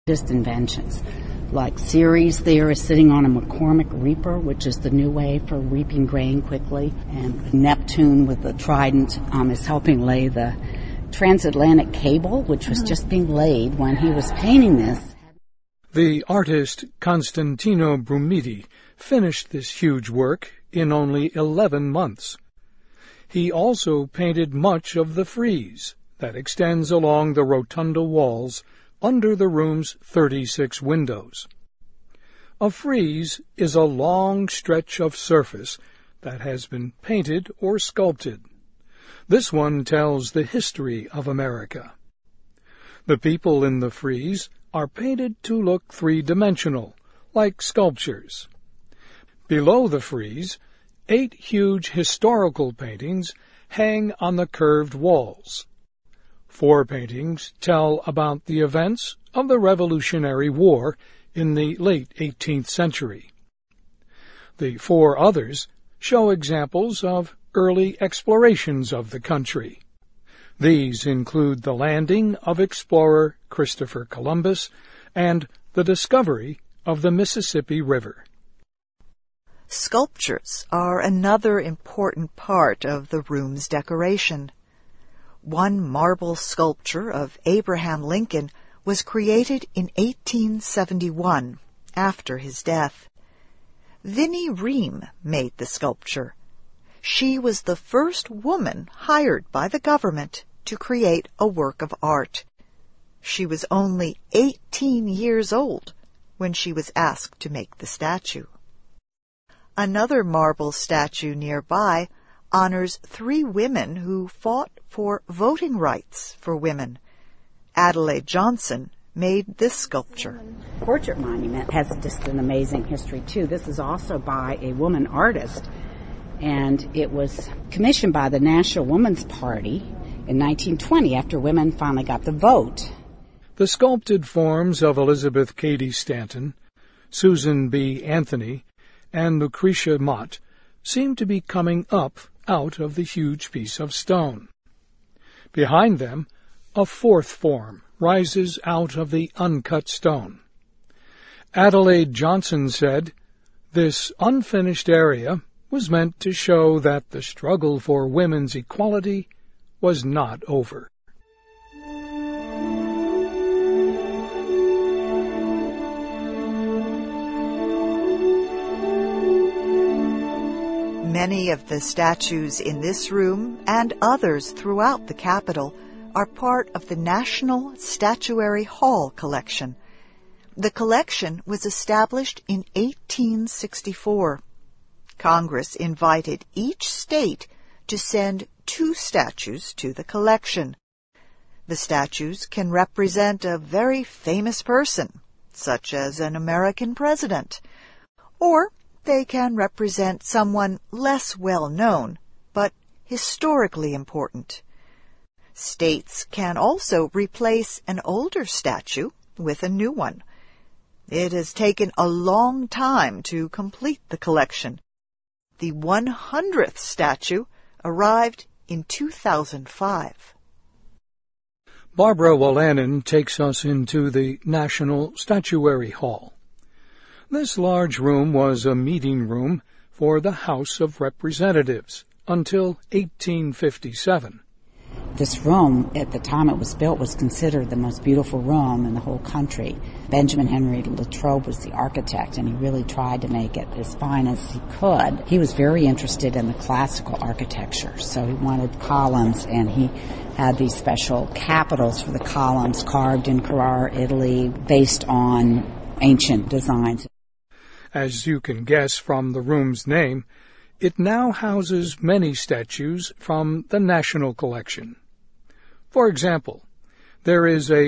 Just inventions. Like Ceres there is sitting on a McCormick reaper, which is the new way for reaping grain quickly. And Neptune with the trident is helping lay the transatlantic cable, which was just being laid when he was painting this. The artist Constantino Brumidi finished this huge work in only 11 months. He also painted much of the frieze that extends along the rotunda walls under the room's 36 windows. A frieze is a long stretch of surface that has been painted or sculpted. This one tells the history of America. The people in the frieze are painted to look three-dimensional, like sculptures. Below the frieze, 8 huge historical paintings hang on the curved walls. 4 paintings tell about the events of the Revolutionary War in the late 18th century. The 4 others show examples of early explorations of the country. These include the landing of explorer Christopher Columbus and the discovery of the Mississippi River. Sculptures are another important part of the room's decoration. One marble sculpture of Abraham Lincoln was created in 1871, after his death. Vinnie Ream made the sculpture. She was the first woman hired by the government to create a work of art. She was only 18 years old when she was asked to make the statue. Another marble statue nearby honors 3 women who fought for voting rights for women. Adelaide Johnson made this sculpture. Portrait monument has just an amazing history, too. This is also by a woman artist, and it was commissioned by the National Woman's Party in 1920 after women finally got the vote. The sculpted forms of Elizabeth Cady Stanton, Susan B. Anthony, and Lucretia Mott seem to be coming up out of the huge piece of stone. Behind them, a 4th form rises out of the uncut stone. Adelaide Johnson said, "This unfinished area was meant to show that the struggle for women's equality was not over." Many of the statues in this room and others throughout the Capitol are part of the National Statuary Hall collection. The collection was established in 1864. Congress invited each state to send 2 statues to the collection. The statues can represent a very famous person, such as an American president, or they can represent someone less well known, but historically important. States can also replace an older statue with a new one. It has taken a long time to complete the collection. The 100th statue arrived in 2005. Barbara Wolanin takes us into the National Statuary Hall. This large room was a meeting room for the House of Representatives until 1857. This room, at the time it was built, was considered the most beautiful room in the whole country. Benjamin Henry Latrobe was the architect, and he really tried to make it as fine as he could. He was very interested in the classical architecture, so he wanted columns, and he had these special capitals for the columns carved in Carrara, Italy, based on ancient designs. As you can guess from the room's name, it now houses many statues from the National Collection. For example, there is a